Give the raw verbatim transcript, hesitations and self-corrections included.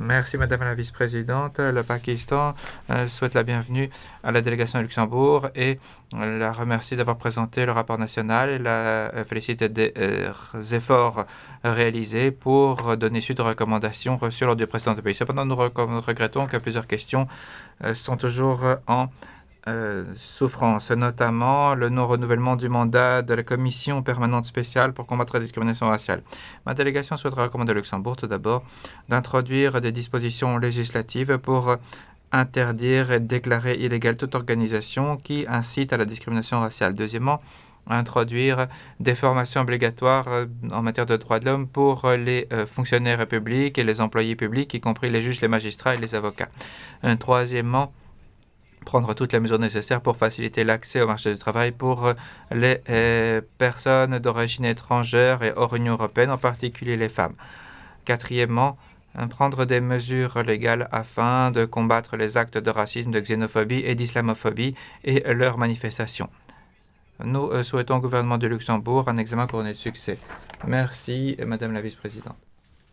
Merci Madame la Vice-présidente. Le Pakistan euh, souhaite la bienvenue à la délégation de Luxembourg et euh, la remercie d'avoir présenté le rapport national et la euh, félicite des euh, efforts réalisés pour donner suite aux recommandations reçues lors du précédent pays. Cependant, nous regrettons que plusieurs questions euh, sont toujours en Euh, souffrance, notamment le non-renouvellement du mandat de la commission permanente spéciale pour combattre la discrimination raciale. Ma délégation souhaiterait recommander à Luxembourg tout d'abord d'introduire des dispositions législatives pour interdire et déclarer illégale toute organisation qui incite à la discrimination raciale. Deuxièmement, introduire des formations obligatoires en matière de droits de l'homme pour les fonctionnaires publics et les employés publics, y compris les juges, les magistrats et les avocats. Troisièmement, prendre toutes les mesures nécessaires pour faciliter l'accès au marché du travail pour les euh, personnes d'origine étrangère et hors Union européenne, en particulier les femmes. Quatrièmement, prendre des mesures légales afin de combattre les actes de racisme, de xénophobie et d'islamophobie et leurs manifestations. Nous souhaitons au gouvernement de Luxembourg un examen couronné de succès. Merci, Madame la Vice-présidente.